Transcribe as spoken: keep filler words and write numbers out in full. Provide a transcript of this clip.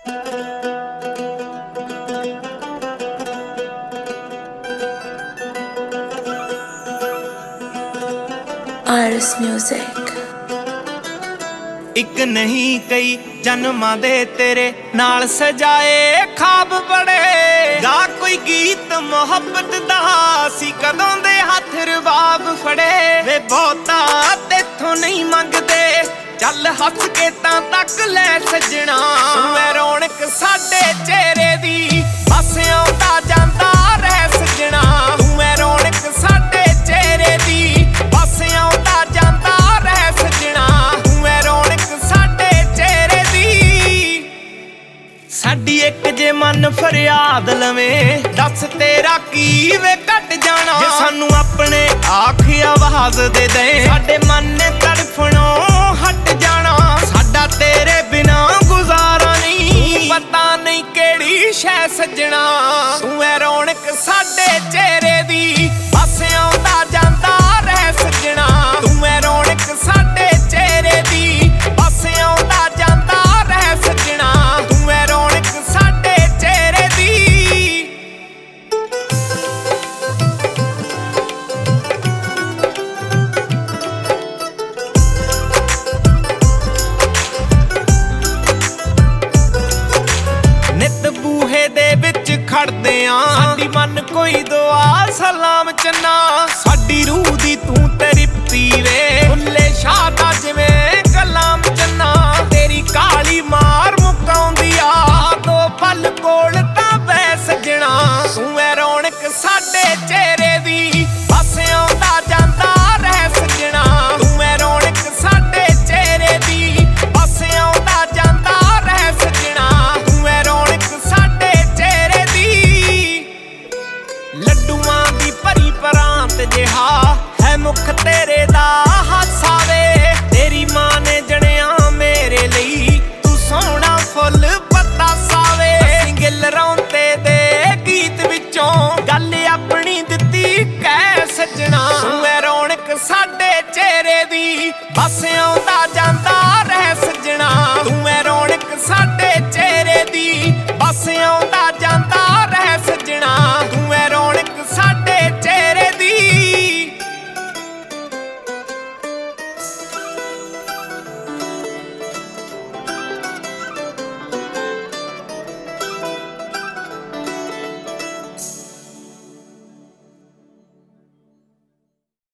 Iris Music। ਇੱਕ ਨਹੀਂ ਕਈ ਜਨਮਾਂ ਦੇ ਤੇਰੇ ਨਾਲ ਸਜਾਏ ਖਾਬ ਬੜੇ ਗਾ ਕੋਈ ਗੀਤ ਮੁਹੱਬਤ ਦਾ ਸੀ ਕਦੋਂ ਦੇ ਹੱਥ ਰਬਾਬ ਫੜੇ ਵੇ ਬਹੁਤਾ ਤੇਥੋਂ ਨਹੀਂ ਮੰਗਦੇ ਚੱਲ ਹੱਸ ਕੇ ਤਾਂ ਤੱਕ ਲੈ ਸੱਜਣਾ ਵੇ ਰੌਣਕ ਸਾਡੇ ਚਿਹਰੇ ਦੀ ਬਸ ਆਉਂਦਾ ਜਾਂਦਾ ਰਹਿ ਸੱਜਣਾ ਵੇ ਰੌਣਕ ਸਾਡੇ ਚਿਹਰੇ ਦੀ ਬਸ ਆਉਂਦਾ ਜਾਂਦਾ ਰਹਿ ਸੱਜਣਾ ਵੇ ਰੌਣਕ ਸਾਡੇ ਚਿਹਰੇ ਦੀ ਸਾਡੀ ਇੱਕ ਜੇ ਮਨ ਫਰਿਆਦ ਲਵੇਂ ਦੱਸ ਤੇਰਾ ਕੀ ਵੇ ਘਟ ਜਾਣਾ ਜੇ ਸਾਨੂੰ ਆਪਣੇ ਆਖ ਆਵਾਜ਼ ਦੇ ਦੇ ਸਾਡੇ ਮਨ ਨੇ ਤੜਫਣੋਂ ਹਟ ਜਾਣਾ ਸਾਡਾ ਤੇਰੇ ਬਿਨਾ ਗੁਜ਼ਾਰਾ ਨਹੀਂ ਪਤਾ ਨਹੀਂ ਕਿਹੜੀ ਸ਼ੈ ਸੱਜਣਾ ਤੂੰ ਐ ਰੌਣਕ ਸਾਡੇ ਚਿਹਰੇ ਦੀ ਬਸ ਆਉਂਦਾ ਜਾਂਦਾ ਰਹਿ ਸੱਜਣਾ ਤੂੰ ਐ ਰੌਣਕ ਸਾਡੇ ਚਿਹਰੇ ਦੀ ਬਸ ਆਉਂਦਾ ਜਾਂਦਾ ਰਹਿ ਸੱਜਣਾ ਤੂੰ ਐ ਰੌਣਕ ਸਾਡੇ ਚਿਹਰੇ ਦੀ ਨਿਤ ਬੂਹੇ ਦੇ ਵਿੱਚ ਖੜਦੇ ਆਂ ਸਾਡੀ ਮਨ ਕੋਈ ਦੁਆ ਸਲਾਮ ਚੰਨਾ ਸਾਡੀ ਰੂਹ ਦੀ ਤੂੰ ਤ੍ਰਿਪਤੀ ਵੇ ਭੁੱਲੇ ਸ਼ਾਹ ਦਾ ਜਿਵੇਂ ਕਲਾਮ ਚੰਨਾ ਤੇਰੀ ਕਾਲੀ ਮਾਰ ਮੁਕਾਉਂਦੀ ਆ ਦੋ ਪਲ ਕੋਲ ਤਾਂ ਬੈ ਸੱਜਣਾ ਤੂੰ ਐ ਰੌਣਕ ਸਾਡੇ ਚਿਹਰੇ ਦੀ ਬਸ ਆਉਂਦਾ ਜਾਂਦਾ ਰਹਿ ਸੱਜਣਾ ਤੂੰ ਐ ਰੌਣਕ ਸਾਡੇ ਚਿਹਰੇ ਦੀ ਬਸ ਆਉਂਦਾ ਜਾਂਦਾ ਰਹਿ ਸੱਜਣਾ ਤੂੰ ਐ ਰੌਣਕ ਸਾਡੇ ਚਿਹਰੇ ਦੀ ਲੱਡੂਆਂ ਦੀ ਭਰੀ ਪਰਾਂਤ ਜਿਹਾ ਹੈ ਮੁਖ ਤੇਰੇ ਦਾ ਹਾਸਾ ਵੇ ਤੇਰੀ ਮਾਂ ਨੇ ਜਣਿਆ ਮੇਰੇ ਲਈ ਤੂੰ ਸੋਹਣਾ ਫੁੱਲ ਪਤਾਸਾ ਵੇ ਅਸੀਂ ਗਿੱਲ ਰੌਂਤੇ ਦੇ ਗੀਤ ਵਿੱਚੋਂ ਗੱਲ ਆਪਣੀ ਦਿੱਤੀ ਕਹਿ ਸੱਜਣਾ ਤੂੰ ਐ ਰੌਣਕ ਸਾਡੇ ਚਿਹਰੇ ਦੀ ਬਸ ਆਉਂਦਾ